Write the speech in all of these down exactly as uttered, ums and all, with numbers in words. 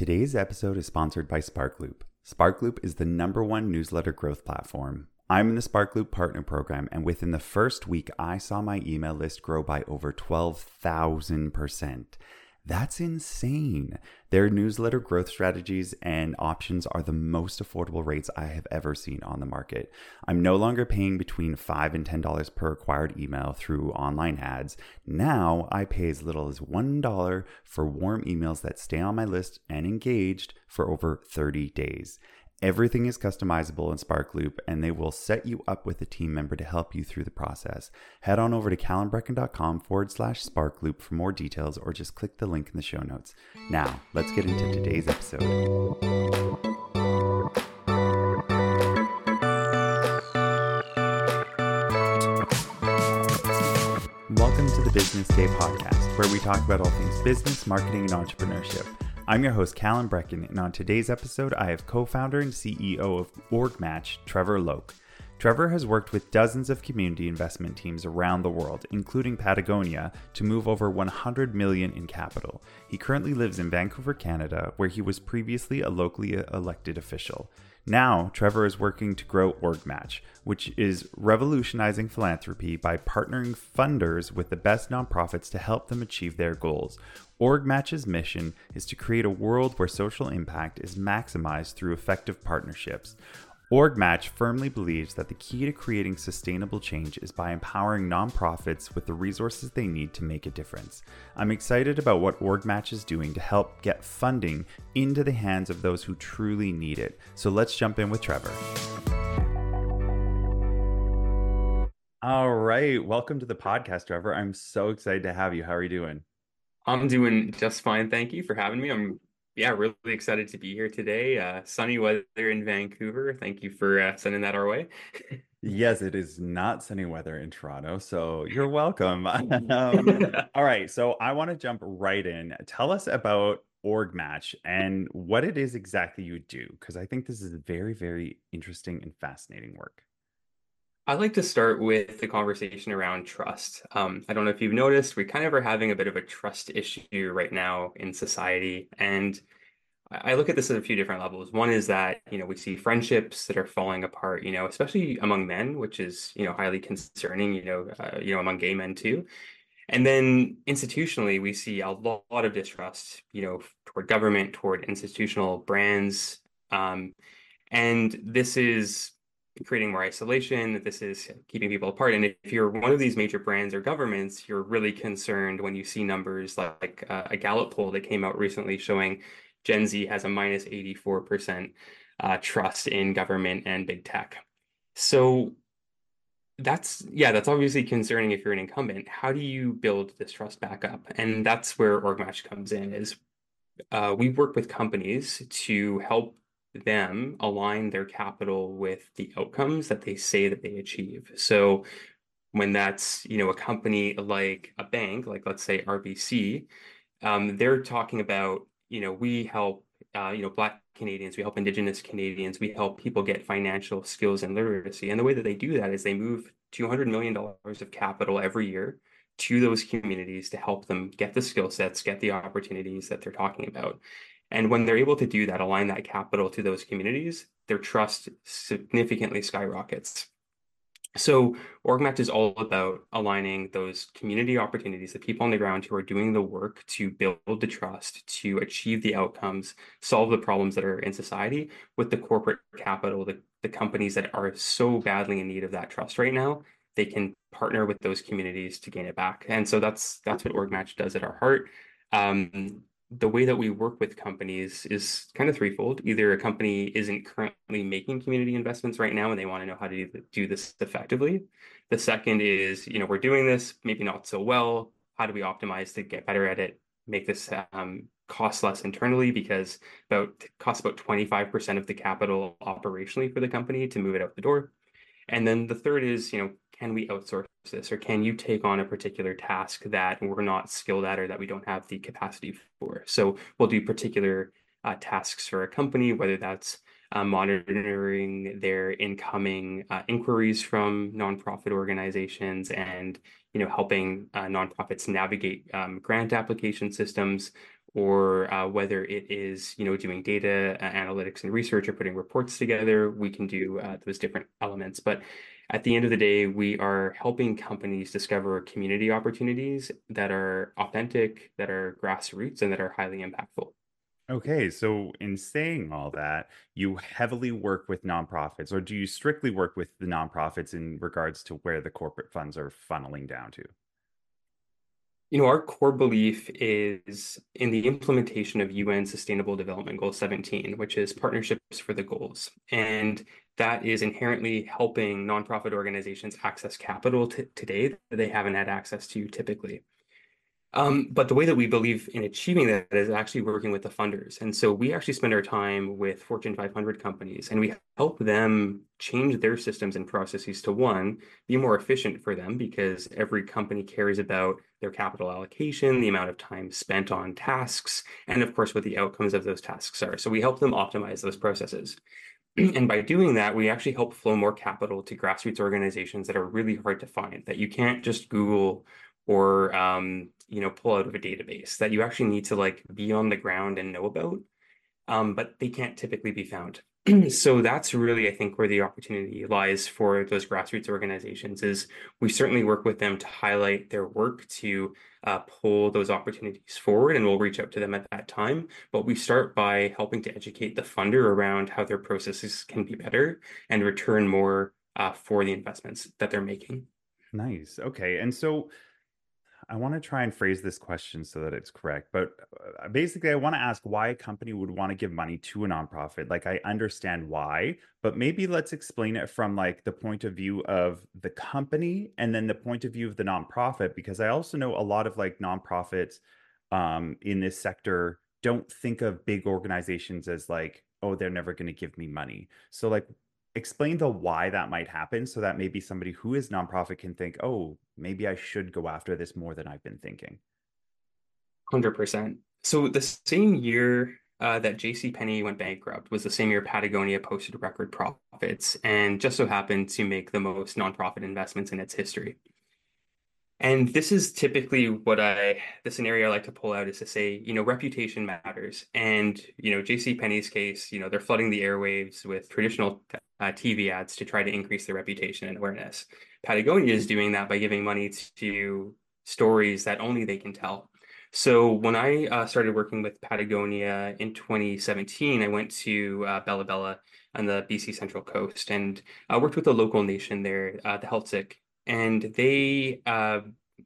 Today's episode is sponsored by Sparkloop. Sparkloop is the number one newsletter growth platform. I'm in the Sparkloop Partner Program, and within the first week, I saw my email list grow by over twelve thousand percent. That's insane. Their newsletter growth strategies and options are the most affordable rates I have ever seen on the market. I'm no longer paying between five dollars and ten dollars per acquired email through online ads. Now I pay as little as one dollar for warm emails that stay on my list and engaged for over thirty days. Everything is customizable in Sparkloop, and they will set you up with a team member to help you through the process. Head on over to callenbrecken.com forward slash Sparkloop for more details, or just click the link in the show notes. Now, let's get into today's episode. Welcome to the Business Day podcast, where we talk about all things business, marketing, and entrepreneurship. I'm your host, Callen Brecken, and on today's episode, I have co-founder and C E O of OrgMatch, Trevor Loke. Trevor has worked with dozens of community investment teams around the world, including Patagonia, to move over one hundred million dollars in capital. He currently lives in Vancouver, Canada, where he was previously a locally elected official. Now, Trevor is working to grow OrgMatch, which is revolutionizing philanthropy by partnering funders with the best nonprofits to help them achieve their goals. OrgMatch's mission is to create a world where social impact is maximized through effective partnerships. OrgMatch firmly believes that the key to creating sustainable change is by empowering nonprofits with the resources they need to make a difference. I'm excited about what OrgMatch is doing to help get funding into the hands of those who truly need it. So let's jump in with Trevor. All right, welcome to the podcast, Trevor. I'm so excited to have you. How are you doing? I'm doing just fine. Thank you for having me. I'm yeah, really excited to be here today. Uh, sunny weather in Vancouver. Thank you for uh, sending that our way. Yes, it is not sunny weather in Toronto, so you're welcome. um, all right, so I want to jump right in. Tell us about OrgMatch and what it is exactly you do, because I think this is very, very interesting and fascinating work. I'd like to start with the conversation around trust. Um, I don't know if you've noticed, we kind of are having a bit of a trust issue right now in society. And I I look at this at a few different levels. One is that, you know, we see friendships that are falling apart, you know, especially among men, which is, you know, highly concerning, you know, uh, you know, among gay men too. And then institutionally, we see a lot of distrust, you know, toward government, toward institutional brands. Um, and this is creating more isolation. This is keeping people apart. And if you're one of these major brands or governments, you're really concerned when you see numbers like, like uh, a Gallup poll that came out recently showing Gen Z has a minus eighty-four percent uh, trust in government and big tech. So that's, yeah, that's obviously concerning if you're an incumbent. How do you build this trust back up? And that's where OrgMatch comes in, is uh, we work with companies to help them align their capital with the outcomes that they say that they achieve. So when that's, you know, a company like a bank, like let's say R B C, um, they're talking about, you know, we help, uh, you know, Black Canadians, we help Indigenous Canadians, we help people get financial skills and literacy. And the way that they do that is they move two hundred million dollars of capital every year to those communities to help them get the skill sets, get the opportunities that they're talking about. And when they're able to do that, align that capital to those communities, their trust significantly skyrockets. So OrgMatch is all about aligning those community opportunities, the people on the ground who are doing the work to build the trust, to achieve the outcomes, solve the problems that are in society, with the corporate capital, the, the companies that are so badly in need of that trust right now. They can partner with those communities to gain it back. And so that's that's what OrgMatch does at our heart. Um, the way that we work with companies is kind of threefold. Either a company isn't currently making community investments right now and they want to know how to do this effectively. The second is, you know, we're doing this, maybe not so well. How do we optimize to get better at it, make this um, cost less internally, because about it costs about twenty-five percent of the capital operationally for the company to move it out the door. And then the third is, you know, can we outsource this, or can you take on a particular task that we're not skilled at or that we don't have the capacity for? So we'll do particular uh, tasks for a company, whether that's uh, monitoring their incoming uh, inquiries from nonprofit organizations and, you know, helping uh, nonprofits navigate um, grant application systems, or uh, whether it is, you know, doing data uh, analytics and research or putting reports together, we can do uh, those different elements. But at the end of the day, we are helping companies discover community opportunities that are authentic, that are grassroots, and that are highly impactful. Okay, so in saying all that, you heavily work with nonprofits, or do you strictly work with the nonprofits in regards to where the corporate funds are funneling down to? You know, our core belief is in the implementation of U N Sustainable Development Goal seventeen, which is partnerships for the goals. And that is inherently helping nonprofit organizations access capital today that they haven't had access to typically. Um, but the way that we believe in achieving that is actually working with the funders. And so we actually spend our time with Fortune five hundred companies and we help them change their systems and processes to one, be more efficient for them because every company cares about their capital allocation, the amount of time spent on tasks, and of course, what the outcomes of those tasks are. So we help them optimize those processes. And by doing that, we actually help flow more capital to grassroots organizations that are really hard to find, that you can't just Google or um, you know, pull out of a database, that you actually need to like be on the ground and know about, um, but they can't typically be found. So that's really, I think, where the opportunity lies for those grassroots organizations is we certainly work with them to highlight their work to uh, pull those opportunities forward, and we'll reach out to them at that time. But we start by helping to educate the funder around how their processes can be better and return more uh, for the investments that they're making. Nice. Okay. And so I want to try and phrase this question so that it's correct. But uh, basically, I want to ask why a company would want to give money to a nonprofit. Like, I understand why, but maybe let's explain it from like the point of view of the company and then the point of view of the nonprofit, because I also know a lot of like nonprofits um, in this sector don't think of big organizations as like, oh, they're never going to give me money. So, like, explain the why that might happen so that maybe somebody who is nonprofit can think, oh, maybe I should go after this more than I've been thinking. one hundred percent. So the same year uh, that JCPenney went bankrupt was the same year Patagonia posted record profits and just so happened to make the most nonprofit investments in its history. And this is typically what I, the scenario I like to pull out is to say, you know, reputation matters. And, you know, JCPenney's case, you know, they're flooding the airwaves with traditional uh, T V ads to try to increase their reputation and awareness. Patagonia is doing that by giving money to stories that only they can tell. So when I uh, started working with Patagonia in twenty seventeen, I went to uh, Bella Bella on the B C Central Coast and I worked with a local nation there, uh, the Heiltsuk, and they uh,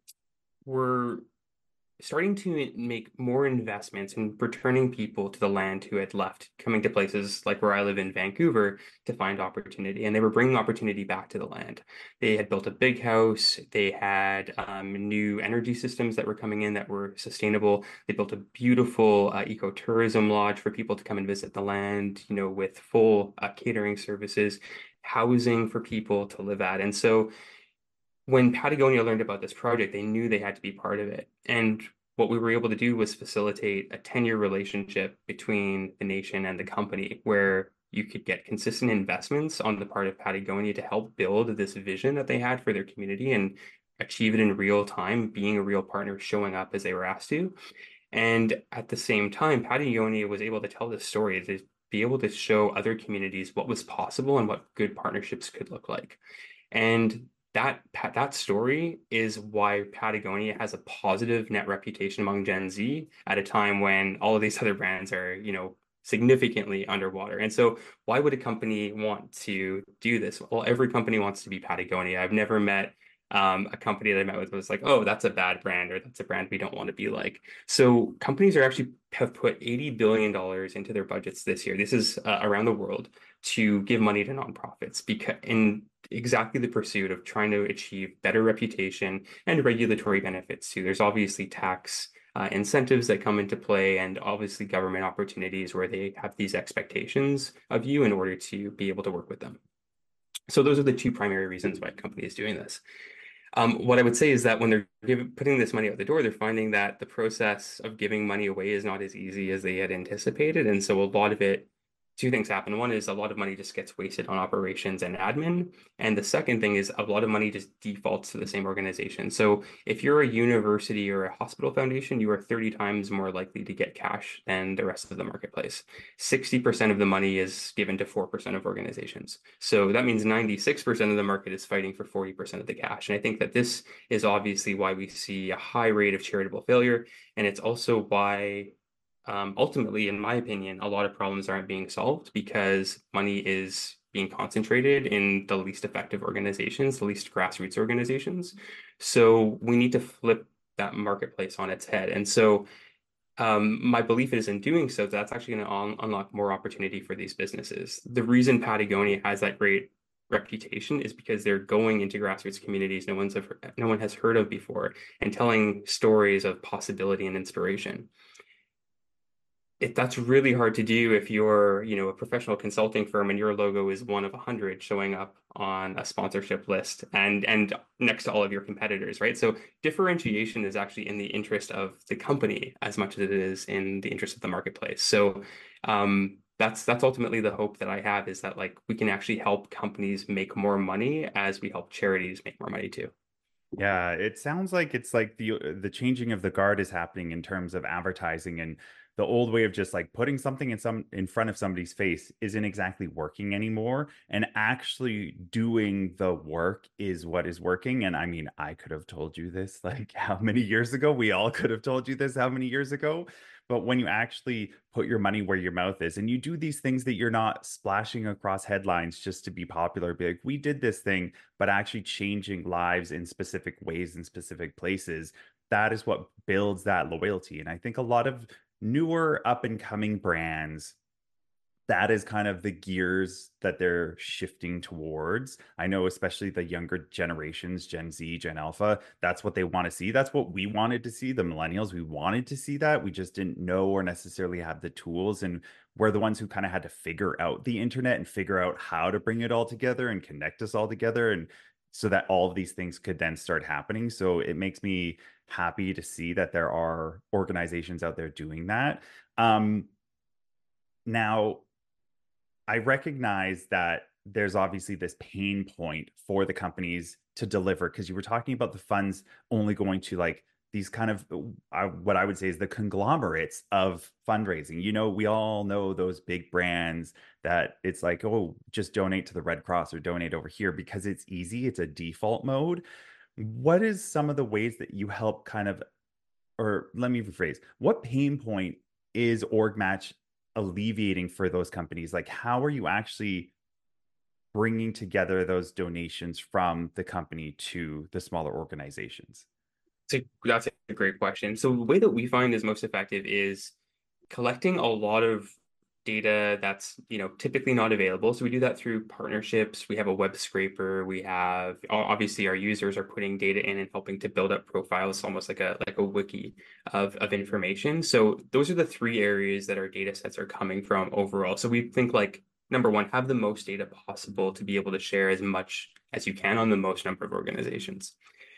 were starting to make more investments in returning people to the land who had left, coming to places like where I live in Vancouver to find opportunity. And they were bringing opportunity back to the land. They had built a big house. They had um, new energy systems that were coming in that were sustainable. They built a beautiful uh, ecotourism lodge for people to come and visit the land, you know, with full uh, catering services, housing for people to live at. And so when Patagonia learned about this project, they knew they had to be part of it. And what we were able to do was facilitate a ten-year relationship between the nation and the company where you could get consistent investments on the part of Patagonia to help build this vision that they had for their community and achieve it in real time, being a real partner, showing up as they were asked to. And at the same time, Patagonia was able to tell this story, to be able to show other communities what was possible and what good partnerships could look like. And that that story is why Patagonia has a positive net reputation among Gen Z at a time when all of these other brands are, you know, significantly underwater. And so why would a company want to do this? Well, every company wants to be Patagonia. I've never met um, a company that I met with was like, oh, that's a bad brand or that's a brand we don't want to be like. So companies are actually have put eighty billion dollars into their budgets this year. This is uh, around the world to give money to nonprofits because in exactly the pursuit of trying to achieve better reputation and regulatory benefits too. There's obviously tax uh, incentives that come into play and obviously government opportunities where they have these expectations of you in order to be able to work with them. So those are the two primary reasons why a company is doing this. Um, what I would say is that when they're give, putting this money out the door, they're finding that the process of giving money away is not as easy as they had anticipated. And so a lot of it two things happen. One is a lot of money just gets wasted on operations and admin. And the second thing is a lot of money just defaults to the same organization. So if you're a university or a hospital foundation, you are thirty times more likely to get cash than the rest of the marketplace. sixty percent of the money is given to four percent of organizations. So that means ninety-six percent of the market is fighting for forty percent of the cash. And I think that this is obviously why we see a high rate of charitable failure. And it's also why um, ultimately, in my opinion, a lot of problems aren't being solved because money is being concentrated in the least effective organizations, the least grassroots organizations. So we need to flip that marketplace on its head. And so um, my belief is in doing so, that's actually going to un unlock more opportunity for these businesses. The reason Patagonia has that great reputation is because they're going into grassroots communities no one's ever, no one has heard of before and telling stories of possibility and inspiration. If that's really hard to do if you're, you know, a professional consulting firm and your logo is one of a hundred showing up on a sponsorship list and and next to all of your competitors, right? So differentiation is actually in the interest of the company as much as it is in the interest of the marketplace. So um, that's that's ultimately the hope that I have, is that like we can actually help companies make more money as we help charities make more money too. Yeah, it sounds like it's like the the changing of the guard is happening in terms of advertising, and the old way of just like putting something in some in front of somebody's face isn't exactly working anymore, and actually doing the work is what is working. And I mean, I could have told you this like how many years ago? We all could have told you this how many years ago? But when you actually put your money where your mouth is and you do these things that you're not splashing across headlines just to be popular, be like, we did this thing, but actually changing lives in specific ways in specific places, that is what builds that loyalty. And I think a lot of newer up and coming brands, that is kind of the gears that they're shifting towards. I know, especially the younger generations, Gen Z, Gen Alpha, that's what they want to see. That's what we wanted to see. The millennials, we wanted to see that. We just didn't know or necessarily have the tools. And we're the ones who kind of had to figure out the internet and figure out how to bring it all together and connect us all together. And so that all of these things could then start happening. So it makes me happy to see that there are organizations out there doing that. Um, now, I recognize that there's obviously this pain point for the companies to deliver, because you were talking about the funds only going to like these kind of uh, what I would say is the conglomerates of fundraising. You know, we all know those big brands that it's like, oh, just donate to the Red Cross or donate over here because it's easy. It's a default mode. What is some of the ways that you help kind of, or let me rephrase, what pain point is OrgMatch alleviating for those companies? Like, how are you actually bringing together those donations from the company to the smaller organizations? So that's a great question. So the way that we find is most effective is collecting a lot of data that's, you know, typically not available. So we do that through partnerships. We have a web scraper. We have obviously our users are putting data in and helping to build up profiles, almost like a like a wiki of, of information. So those are the three areas that our data sets are coming from overall. So we think like number one, have the most data possible to be able to share as much as you can on the most number of organizations.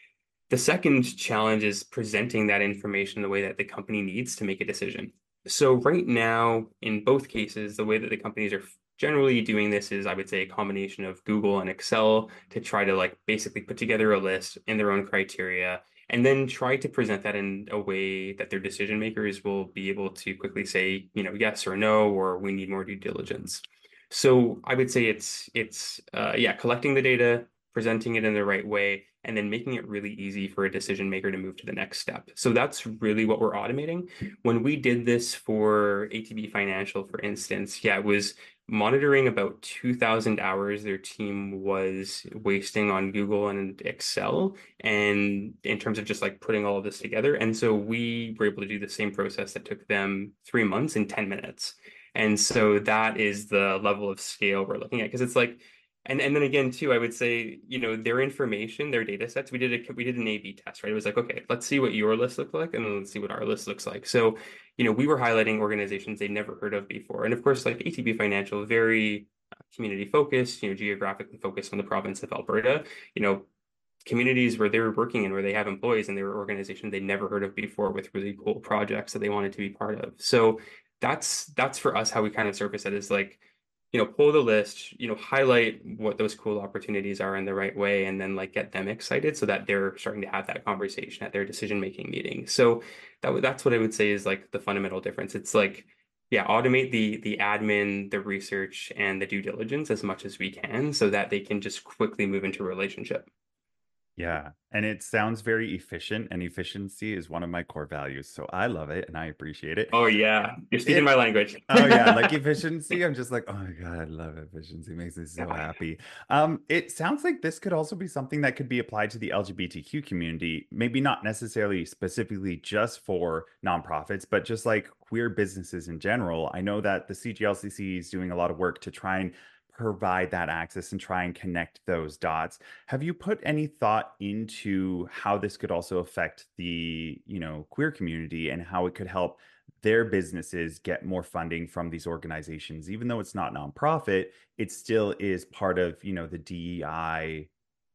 The second challenge is presenting that information the way that the company needs to make a decision. So right now, in both cases, the way that the companies are generally doing this is, I would say, a combination of Google and Excel to try to like basically put together a list in their own criteria and then try to present that in a way that their decision makers will be able to quickly say, you know, yes or no, or we need more due diligence. So I would say it's it's uh, yeah, collecting the data, presenting it in the right way, and then making it really easy for a decision maker to move to the next step. So that's really what we're automating. When we did this for A T B Financial, for instance, yeah, it was monitoring about two thousand hours their team was wasting on Google and Excel, and in terms of just like putting all of this together. And so we were able to do the same process that took them three months in ten minutes. And so that is the level of scale we're looking at, because it's like, and and then again too, I would say, you know, their information, their data sets, we did a we did an A B test, right? It was like, okay, let's see what your list looked like, and then let's see what our list looks like. So, you know, we were highlighting organizations they'd never heard of before. And of course, like A T B Financial, very community focused, you know, geographically focused on the province of Alberta, you know, communities where they're working in, where they have employees, and they were organizations they'd never heard of before with really cool projects that they wanted to be part of. So that's that's for us how we kind of surface it is like, you know, pull the list, you know, highlight what those cool opportunities are in the right way, and then like get them excited so that they're starting to have that conversation at their decision-making meeting. So that that's what I would say is like the fundamental difference. It's like, yeah, automate the the admin, the research, and the due diligence as much as we can so that they can just quickly move into a relationship. Yeah, and it sounds very efficient, and efficiency is one of my core values. So I love it and I appreciate it. Oh yeah, you're speaking It my language. Oh yeah, like efficiency. I'm just like, oh my God, I love efficiency. It makes me so Yeah. happy. Um, it sounds like this could also be something that could be applied to the L G B T Q community, maybe not necessarily specifically just for nonprofits, but just like queer businesses in general. I know that the C G L C C is doing a lot of work to try and provide that access and try and connect those dots. Have you put any thought into how this could also affect the, you know, queer community and how it could help their businesses get more funding from these organizations? Even though it's not nonprofit, it still is part of, you know, the D E I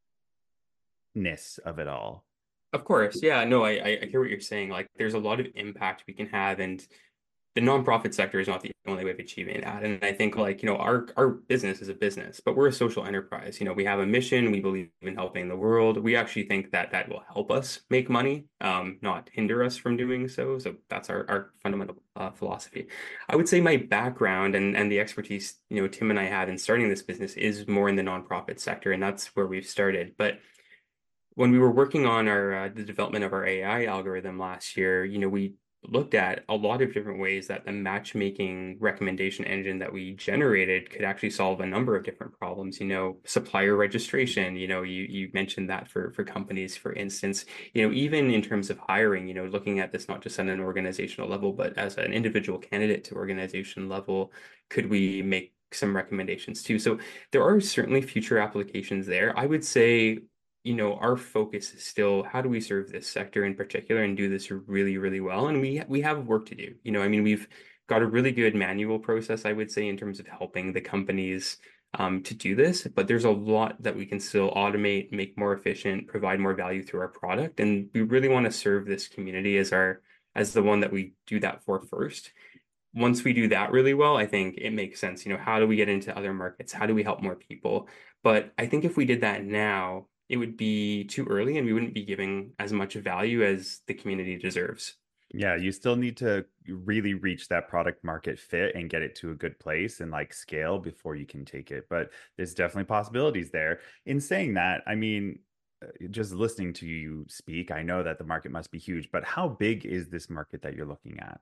ness of it all. Of course, yeah, no, I I I hear what you're saying. Like, there's a lot of impact we can have, and the nonprofit sector is not the only way of achieving that. And I think like, you know, our our business is a business, but we're a social enterprise. You know, we have a mission, we believe in helping the world. We actually think that that will help us make money, um, not hinder us from doing so. So that's our, our fundamental uh, philosophy. I would say my background and, and the expertise, you know, Tim and I had in starting this business is more in the nonprofit sector, and that's where we've started. But when we were working on our uh, the development of our A I algorithm last year, you know, we looked at a lot of different ways that the matchmaking recommendation engine that we generated could actually solve a number of different problems. You know, supplier registration, you know, you you mentioned that for for companies, for instance, you know, even in terms of hiring, you know, looking at this not just at an organizational level, but as an individual candidate to organization level, could we make some recommendations too? So there are certainly future applications there. I would say, you know, our focus is still how do we serve this sector in particular and do this really, really well. And we we have work to do. You know, I mean, we've got a really good manual process, I would say, in terms of helping the companies um, to do this. But there's a lot that we can still automate, make more efficient, provide more value through our product. And we really want to serve this community as our as the one that we do that for first. Once we do that really well, I think it makes sense. You know, how do we get into other markets? How do we help more people? But I think if we did that now, it would be too early and we wouldn't be giving as much value as the community deserves. Yeah, you still need to really reach that product market fit and get it to a good place and like scale before you can take it. But there's definitely possibilities there. In saying that, I mean, uh, just listening to you speak, I know that the market must be huge, but how big is this market that you're looking at?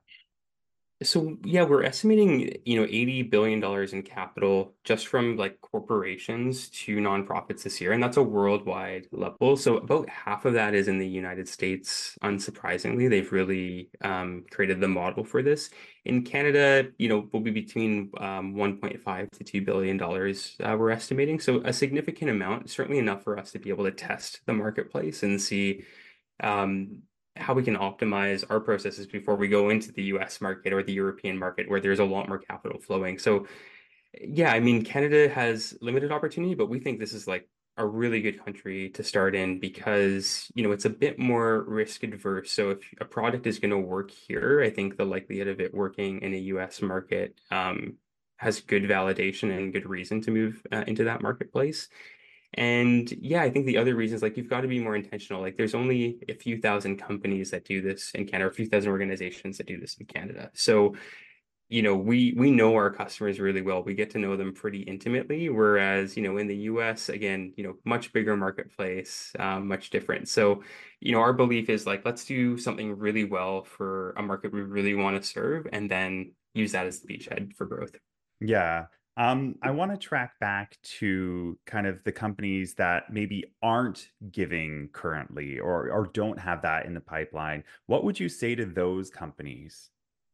So yeah, we're estimating, you know, eighty billion dollars in capital just from like corporations to nonprofits this year, and that's a worldwide level. So about half of that is in the United States. Unsurprisingly, they've really um, created the model for this. In Canada, you know, will be between um, one point five to two billion dollars, uh, we're estimating. So a significant amount, certainly enough for us to be able to test the marketplace and see um, how we can optimize our processes before we go into the U S market or the European market where there's a lot more capital flowing. So yeah, I mean, Canada has limited opportunity, but we think this is like a really good country to start in because, you know, it's a bit more risk adverse. So if a product is going to work here, I think the likelihood of it working in a U S market um, has good validation and good reason to move uh, into that marketplace. And yeah, I think the other reasons, like you've got to be more intentional. Like there's only a few thousand companies that do this in Canada, or a few thousand organizations that do this in Canada. So, you know, we we know our customers really well. We get to know them pretty intimately. Whereas, you know, in the U S, again, you know, much bigger marketplace, um, much different. So, you know, our belief is like, let's do something really well for a market we really want to serve, and then use that as the beachhead for growth. Yeah. Um, I want to track back to kind of the companies that maybe aren't giving currently or or don't have that in the pipeline. What would you say to those companies?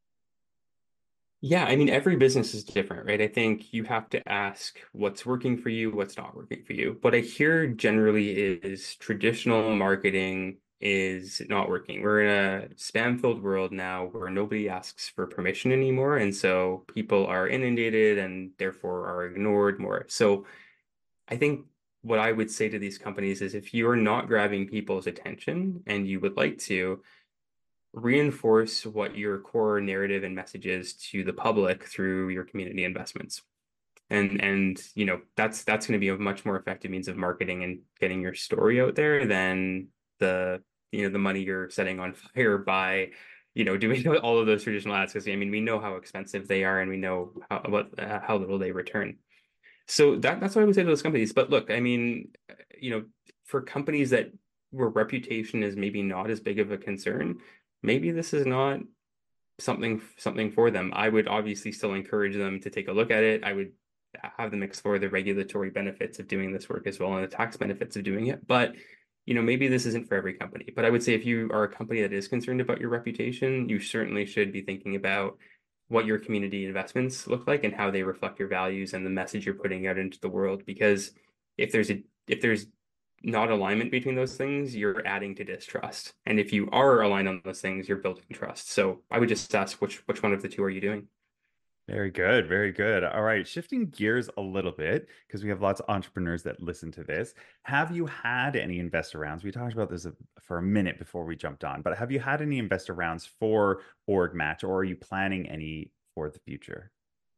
Yeah, I mean, every business is different, right? I think you have to ask what's working for you, what's not working for you. What I hear generally is traditional marketing is not working. We're in a spam-filled world now where nobody asks for permission anymore. And so people are inundated and therefore are ignored more. So I think what I would say to these companies is if you're not grabbing people's attention and you would like to, reinforce what your core narrative and message is to the public through your community investments. And and you know that's that's going to be a much more effective means of marketing and getting your story out there than the you know the money you're setting on fire by you know doing all of those traditional ads, because I mean we know how expensive they are and we know how what uh, how little they return. So that that's what I would say to those companies. But look, I mean, you know, for companies that where reputation is maybe not as big of a concern, maybe this is not something something for them. I would obviously still encourage them to take a look at it. I would have them explore the regulatory benefits of doing this work as well and the tax benefits of doing it. But you know, maybe this isn't for every company. But I would say if you are a company that is concerned about your reputation, you certainly should be thinking about what your community investments look like and how they reflect your values and the message you're putting out into the world. Because if there's a if there's not alignment between those things, you're adding to distrust. And if you are aligned on those things, you're building trust. So I would just ask which which one of the two are you doing? Very good, very good. All right, shifting gears a little bit because we have lots of entrepreneurs that listen to this. Have you had any investor rounds? We talked about this a, for a minute before we jumped on, but have you had any investor rounds for OrgMatch, or are you planning any for the future?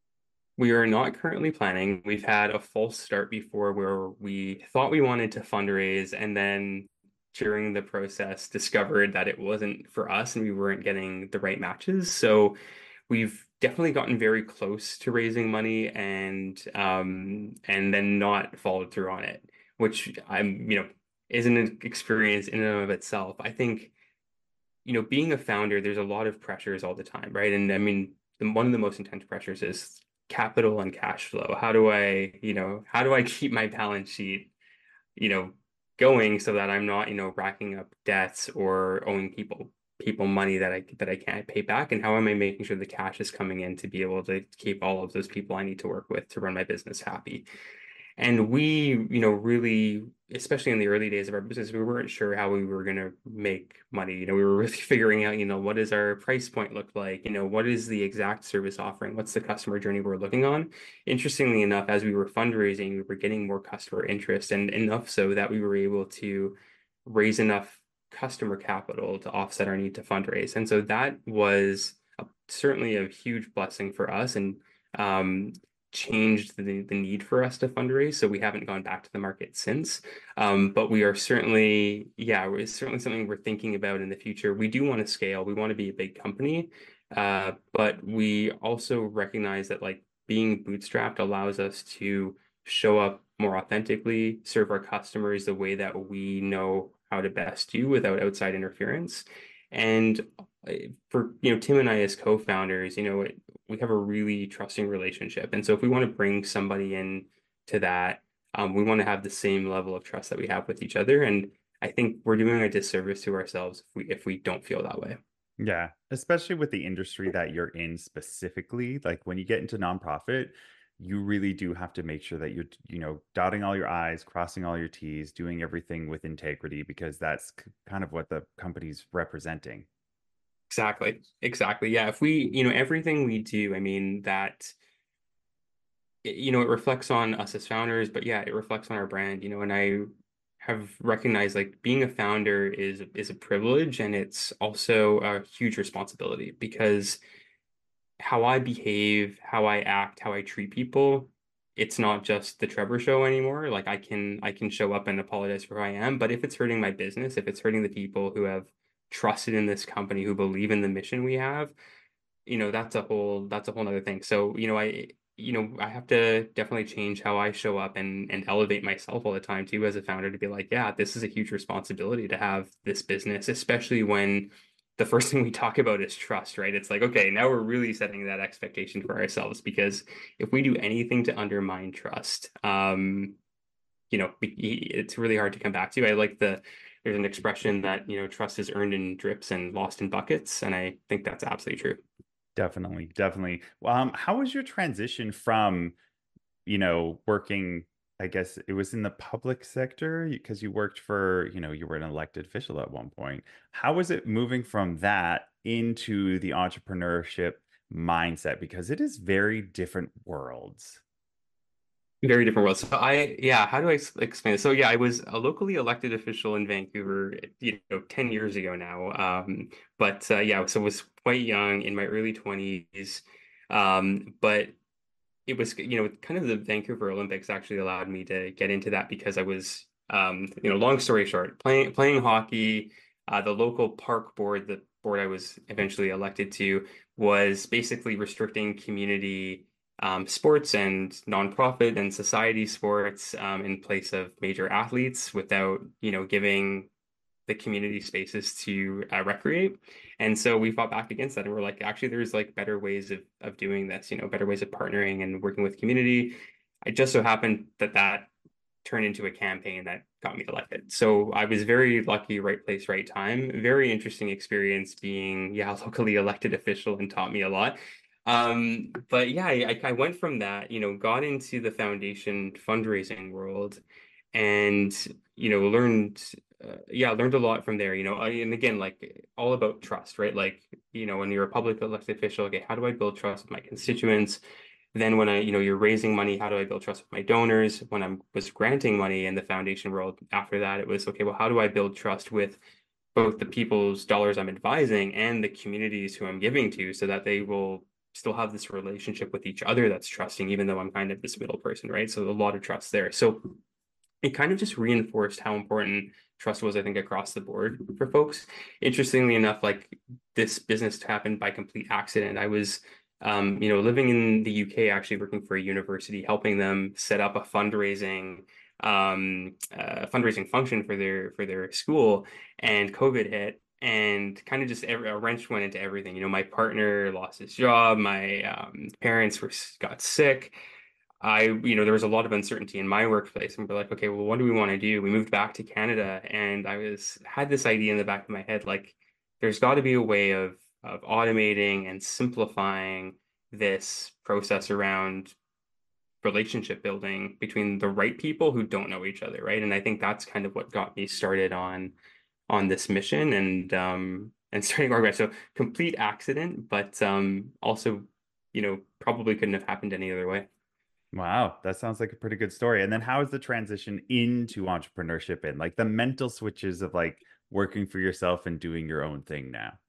We are not currently planning. We've had a false start before where we thought we wanted to fundraise and then during the process discovered that it wasn't for us and we weren't getting the right matches. So we've definitely gotten very close to raising money and um and then not followed through on it, which I'm, you know, isn't an experience in and of itself. I think, you know, being a founder, there's a lot of pressures all the time, right? And I mean, the, one of the most intense pressures is capital and cash flow. How do I, you know, how do I keep my balance sheet, you know, going so that I'm not, you know, racking up debts or owing people people money that I that I can't pay back? And how am I making sure the cash is coming in to be able to keep all of those people I need to work with to run my business happy? And we, you know, really, especially in the early days of our business, we weren't sure how we were going to make money. You know, we were really figuring out, you know, what does our price point look like? You know, what is the exact service offering? What's the customer journey we're looking on? Interestingly enough, as we were fundraising, we were getting more customer interest, and enough so that we were able to raise enough customer capital to offset our need to fundraise. And so that was a, certainly a huge blessing for us. And um, changed the, the need for us to fundraise. So we haven't gone back to the market since. Um, but we are certainly, yeah, it's certainly something we're thinking about in the future. We do want to scale. We want to be a big company. Uh, but we also recognize that like being bootstrapped allows us to show up more authentically, serve our customers the way that we know how to best do without outside interference. And uh, for, you know, Tim and I as co-founders, you know, it, we have a really trusting relationship. And so if we want to bring somebody in to that, um, we want to have the same level of trust that we have with each other. And I think we're doing a disservice to ourselves if we if we don't feel that way. Yeah, especially with the industry that you're in specifically. Like when you get into nonprofit, you really do have to make sure that you're, you know, dotting all your I's, crossing all your T's, doing everything with integrity, because that's k- kind of what the company's representing. Exactly. Exactly. Yeah. If we, you know, everything we do, I mean, that, you know, it reflects on us as founders, but yeah, it reflects on our brand, you know, and I have recognized like being a founder is is a privilege and it's also a huge responsibility because how I behave, how I act, how I treat people, it's not just the Trevor show anymore. Like I can I can show up and apologize for who I am, but if it's hurting my business, if it's hurting the people who have trusted in this company, who believe in the mission we have, you know, that's a whole that's a whole other thing. So, you know, I you know, I have to definitely change how I show up and and elevate myself all the time too as a founder to be like, yeah, this is a huge responsibility to have this business, especially when the first thing we talk about is trust, right? It's like, okay, now we're really setting that expectation for ourselves because if we do anything to undermine trust, um, you know, it's really hard to come back to. I like the there's an expression that, you know, trust is earned in drips and lost in buckets, and I think that's absolutely true. Definitely, definitely. Um, how was your transition from, you know, working, I guess it was in the public sector because you worked for, you know, you were an elected official at one point. How was it moving from that into the entrepreneurship mindset? Because it is very different worlds. Very different world. So I, yeah, how do I ex- explain this? So yeah, I was a locally elected official in Vancouver, you know, ten years ago now. Um, but uh, yeah, so I was quite young in my early twenties. Um, but it was, you know, kind of the Vancouver Olympics actually allowed me to get into that because I was, um, you know, long story short, playing playing hockey, uh, the local park board, the board I was eventually elected to, was basically restricting community um, sports and nonprofit and society sports um, in place of major athletes without, you know, giving the community spaces to uh, recreate. And so we fought back against that. And we're like, actually, there's like better ways of, of doing this, you know, better ways of partnering and working with community. It just so happened that that turned into a campaign that got me elected. So I was very lucky, right place, right time. Very interesting experience being, yeah, locally elected official and taught me a lot. Um, but yeah, I, I went from that, you know, got into the foundation fundraising world and, you know, learned, uh, yeah, learned a lot from there, you know, and again, like all about trust, right? Like, you know, when you're a public elected official, okay, how do I build trust with my constituents? Then when I, you know, you're raising money, how do I build trust with my donors? When I was granting money in the foundation world, after that, it was, okay, well, how do I build trust with both the people's dollars I'm advising and the communities who I'm giving to so that they will still have this relationship with each other that's trusting, even though I'm kind of this middle person, right? So a lot of trust there. So it kind of just reinforced how important trust was, I think, across the board for folks. Interestingly enough, like this business happened by complete accident. I was, um, you know, living in the U K, actually working for a university, helping them set up a fundraising um uh, fundraising function for their for their school, and COVID hit. And kind of just every, a wrench went into everything. You know, my partner lost his job, my um, parents were got sick. I, you know, there was a lot of uncertainty in my workplace, and we're like, okay, well, what do we want to do? We moved back to Canada, and I was had this idea in the back of my head, like, there's got to be a way of of automating and simplifying this process around relationship building between the right people who don't know each other, right? And I think that's kind of what got me started on on this mission and um and starting Organize. So complete accident, but um also, you know, probably couldn't have happened any other way. Wow, that sounds like a pretty good story. And then how is the transition into entrepreneurship in like the mental switches of like working for yourself and doing your own thing now?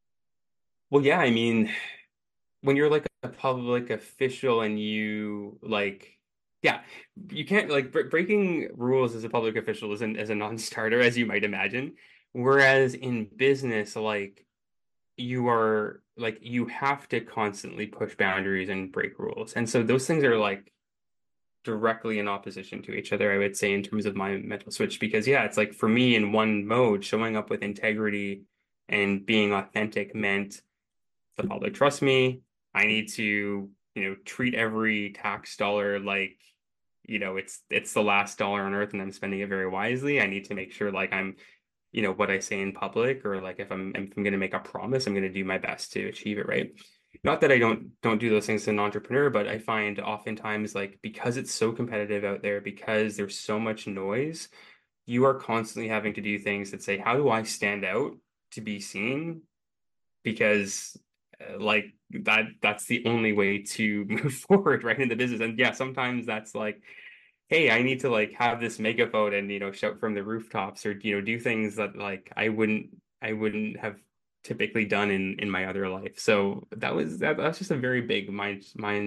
Well, yeah, I mean, when you're like a public official and you like, yeah, you can't like bre breaking rules as a public official isn't as a non-starter as you might imagine. Whereas in business, like you are like you have to constantly push boundaries and break rules. And so those things are like directly in opposition to each other, I would say, in terms of my mental switch. Because yeah, it's like for me in one mode, showing up with integrity and being authentic meant the public trusts me. I need to, you know, treat every tax dollar like, you know, it's it's the last dollar on earth and I'm spending it very wisely. I need to make sure like I'm, you know, what I say in public, or like if I'm if I'm going to make a promise, I'm going to do my best to achieve it, right? Not that I don't don't do those things as an entrepreneur, but I find oftentimes like because it's so competitive out there, because there's so much noise, you are constantly having to do things that say, how do I stand out to be seen? Because uh, like that that's the only way to move forward right in the business. And yeah, sometimes that's like, hey, I need to like have this megaphone and you know shout from the rooftops, or you know do things that like I wouldn't I wouldn't have typically done in in my other life. So that was that, that's just a very big mind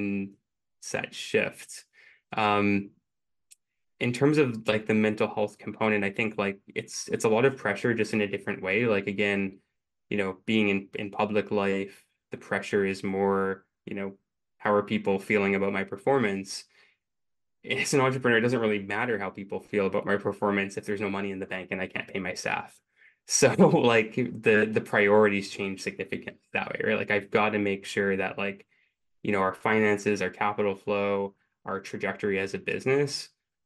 mindset shift. Um, in terms of like the mental health component, I think like it's it's a lot of pressure just in a different way. Like again, you know, being in in public life, the pressure is more, you know, how are people feeling about my performance? As an entrepreneur, it doesn't really matter how people feel about my performance if there's no money in the bank and I can't pay my staff. So like the the priorities change significantly that way, right? Like I've got to make sure that like, you know, our finances, our capital flow, our trajectory as a business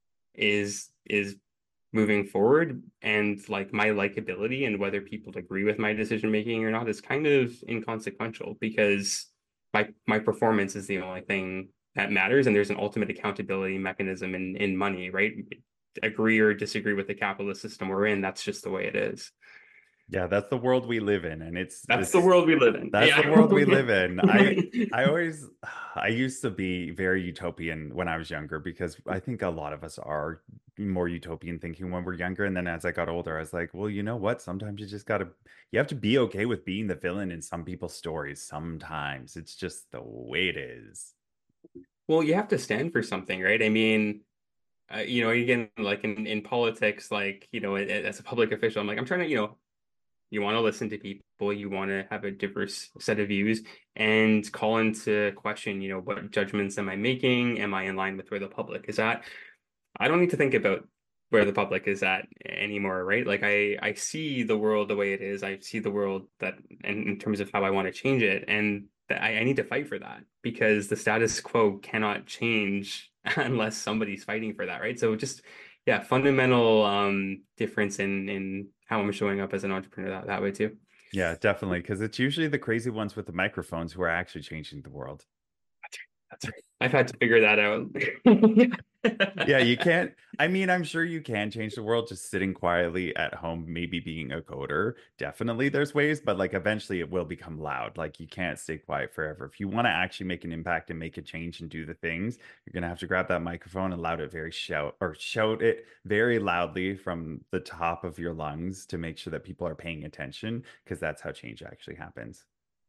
is is moving forward, and like my likability and whether people agree with my decision making or not is kind of inconsequential because my my performance is the only thing that matters, and there's an ultimate accountability mechanism in in money, right? Agree or disagree with the capitalist system we're in, that's just the way it is. Yeah, that's the world we live in, and it's That's the it's world we live in. that's the Yeah. world we live in. I I always I used to be very utopian when I was younger because I think a lot of us are more utopian thinking when we're younger. And then as I got older, I was like, well, you know what? Sometimes you just gotta you have to be okay with being the villain in some people's stories. Sometimes it's just the way it is. Well, you have to stand for something, right? I mean, uh, you know, again, like in, in politics, like, you know, as a public official, I'm like, I'm trying to, you know, you want to listen to people, you want to have a diverse set of views and call into question, you know, what judgments am I making? Am I in line with where the public is at? I don't need to think about where the public is at anymore, right? Like I, I see the world the way it is. I see the world that, and in terms of how I want to change it, and that I, I need to fight for that because the status quo cannot change unless somebody's fighting for that, right? So just, yeah, fundamental um, difference in in how I'm showing up as an entrepreneur that, that way too. Yeah, definitely. Because it's usually the crazy ones with the microphones who are actually changing the world. That's right. I've had to figure that out. Yeah, you can't. I mean, I'm sure you can change the world just sitting quietly at home, maybe being a coder. Definitely there's ways, but like eventually it will become loud. Like you can't stay quiet forever. If you want to actually make an impact and make a change and do the things, you're gonna have to grab that microphone and loud it very shout or shout it very loudly from the top of your lungs to make sure that people are paying attention, because that's how change actually happens.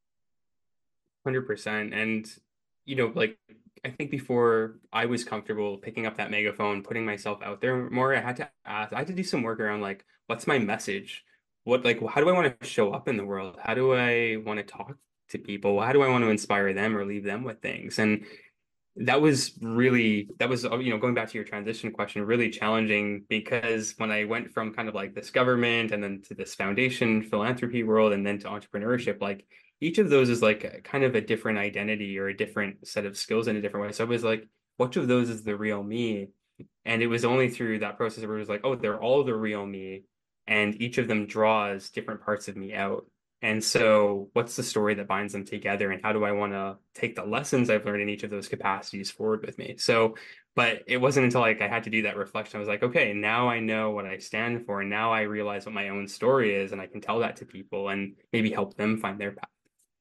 one hundred percent. And, you know, like, I think before I was comfortable picking up that megaphone, putting myself out there more, I had to ask, I had to do some work around like, what's my message? What, like, how do I want to show up in the world? How do I want to talk to people? How do I want to inspire them or leave them with things? And that was really, that was, you know, going back to your transition question, really challenging because when I went from kind of like this government and then to this foundation philanthropy world and then to entrepreneurship, like each of those is like a, kind of a different identity or a different set of skills in a different way. So I was like, which of those is the real me? And it was only through that process where it was like, oh, they're all the real me. And each of them draws different parts of me out. And so, what's the story that binds them together, and how do I want to take the lessons I've learned in each of those capacities forward with me? So, but it wasn't until like I had to do that reflection. I was like, okay, now I know what I stand for, and now I realize what my own story is, and I can tell that to people and maybe help them find their path.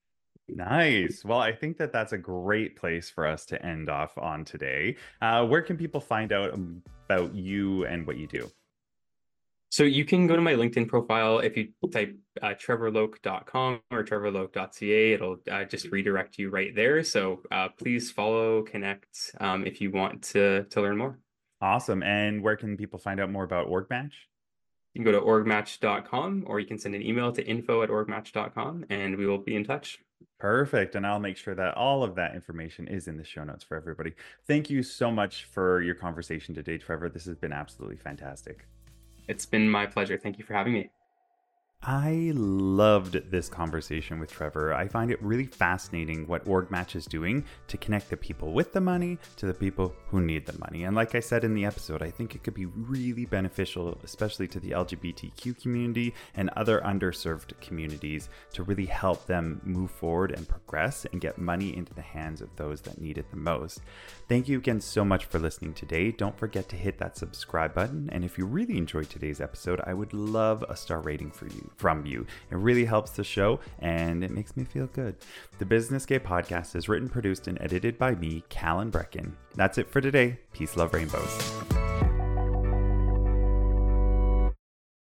Nice. Well, I think that that's a great place for us to end off on today. Uh, where can people find out about you and what you do? So you can go to my LinkedIn profile. If you type uh, trevor loke dot com or trevor loke dot c a, it'll uh, just redirect you right there. So uh, please follow, connect um, if you want to, to learn more. Awesome. And where can people find out more about OrgMatch? You can go to org match dot com or you can send an email to info at org match dot com and we will be in touch. Perfect. And I'll make sure that all of that information is in the show notes for everybody. Thank you so much for your conversation today, Trevor. This has been absolutely fantastic. It's been my pleasure. Thank you for having me. I loved this conversation with Trevor. I find it really fascinating what OrgMatch is doing to connect the people with the money to the people who need the money. And like I said in the episode, I think it could be really beneficial, especially to the L G B T Q community and other underserved communities, to really help them move forward and progress and get money into the hands of those that need it the most. Thank you again so much for listening today. Don't forget to hit that subscribe button. And if you really enjoyed today's episode, I would love a star rating for you. from you. It really helps the show and it makes me feel good. The Business Gay Podcast is written, produced, and edited by me, Callan Brecken. That's it for today. Peace, love, rainbows.